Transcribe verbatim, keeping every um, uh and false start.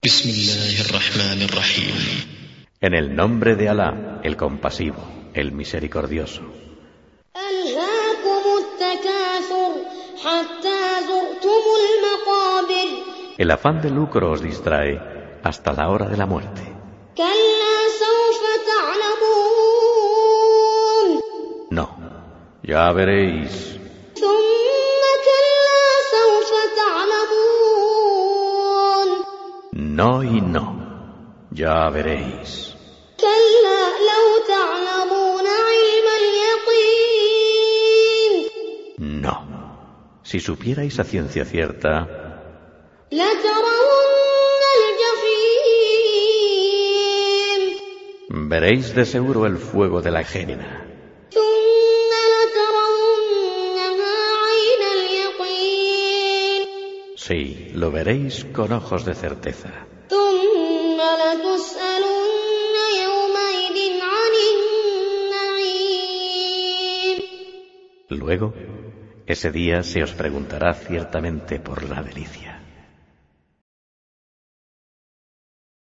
Bismillahirrahmanirrahim. En el nombre de Alá, el compasivo, el misericordioso. El afán de lucro os distrae hasta la hora de la muerte. No, ya veréis. No y no, ya veréis. No, si supierais a ciencia cierta, veréis de seguro el fuego de la génina. Sí, lo veréis con ojos de certeza. Luego, ese día se os preguntará ciertamente por la delicia.